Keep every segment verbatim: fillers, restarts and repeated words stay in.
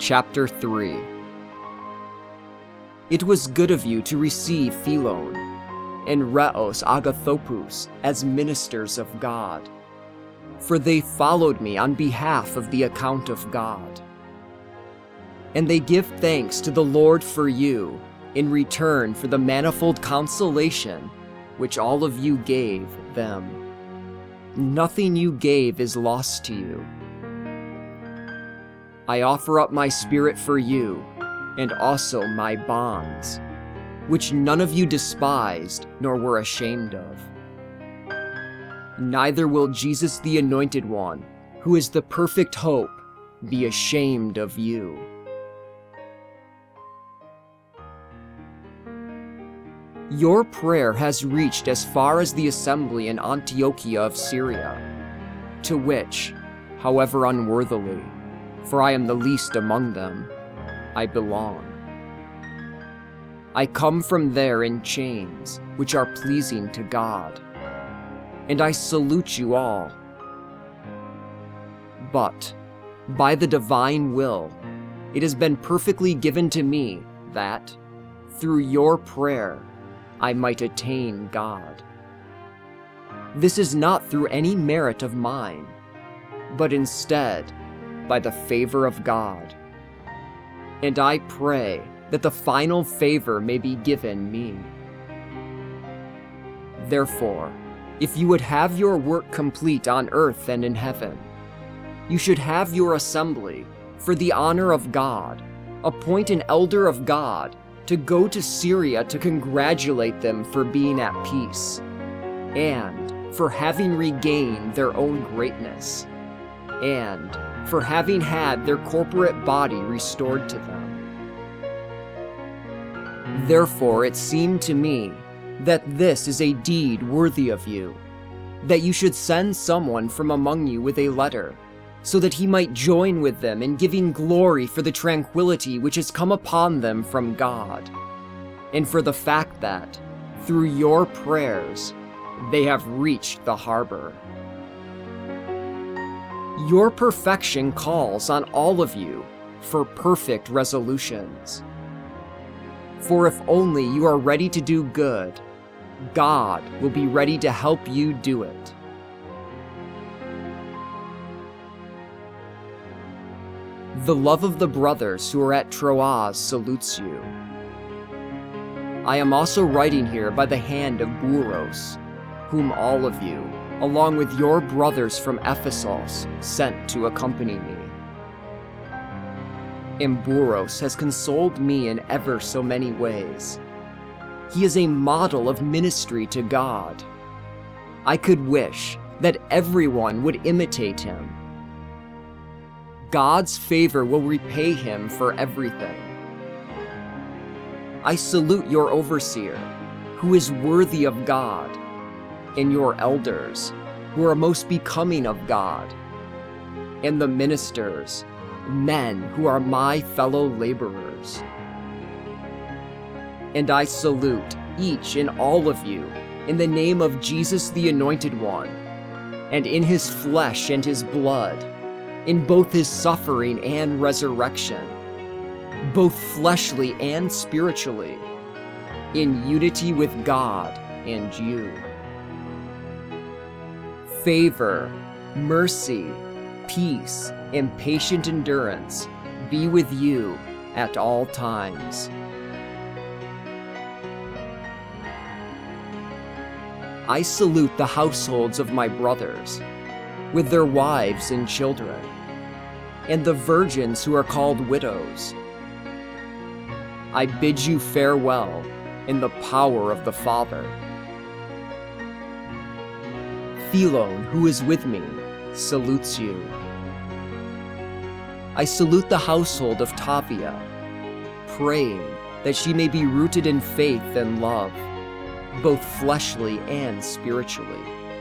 Chapter three. It was good of you to receive Philon and Reos Agathopus as ministers of God, for they followed me on behalf of the account of God. And they give thanks to the Lord for you in return for the manifold consolation which all of you gave them. Nothing you gave is lost to you. I offer up my spirit for you, and also my bonds, which none of you despised nor were ashamed of. Neither will Jesus the Anointed One, who is the perfect hope, be ashamed of you. Your prayer has reached as far as the assembly in Antiochia of Syria, to which, however unworthily, for I am the least among them, I belong. I come from there in chains, which are pleasing to God, and I salute you all. But, by the divine will, it has been perfectly given to me that, through your prayer, I might attain God. This is not through any merit of mine, but instead, by the favor of God. And I pray that the final favor may be given me. Therefore, if you would have your work complete on earth and in heaven, you should have your assembly, for the honor of God, appoint an elder of God to go to Syria to congratulate them for being at peace, and for having regained their own greatness, and for having had their corporate body restored to them. Therefore it seemed to me that this is a deed worthy of you, that you should send someone from among you with a letter, so that he might join with them in giving glory for the tranquility which has come upon them from God, and for the fact that, through your prayers, they have reached the harbor. Your perfection calls on all of you for perfect resolutions. For if only you are ready to do good, God will be ready to help you do it. The love of the brothers who are at Troas salutes you. I am also writing here by the hand of Buros, whom all of you, along with your brothers from Ephesus, sent to accompany me. And Buros has consoled me in ever so many ways. He is a model of ministry to God. I could wish that everyone would imitate him. God's favor will repay him for everything. I salute your overseer, who is worthy of God, and your elders, who are most becoming of God, and the ministers, men who are my fellow laborers. And I salute each and all of you in the name of Jesus the Anointed One, and in his flesh and his blood, in both his suffering and resurrection, both fleshly and spiritually, in unity with God and you. Favor, mercy, peace, and patient endurance be with you at all times. I salute the households of my brothers, with their wives and children, and the virgins who are called widows. I bid you farewell in the power of the Father. Philon, who is with me, salutes you. I salute the household of Tavia, praying that she may be rooted in faith and love, both fleshly and spiritually.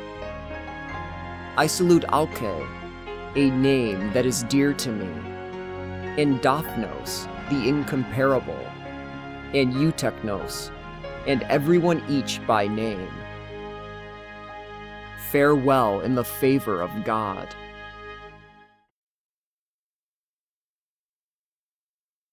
I salute Alke, a name that is dear to me, and Daphnos, the incomparable, and Eutychnos, and everyone each by name. Farewell in the favor of God.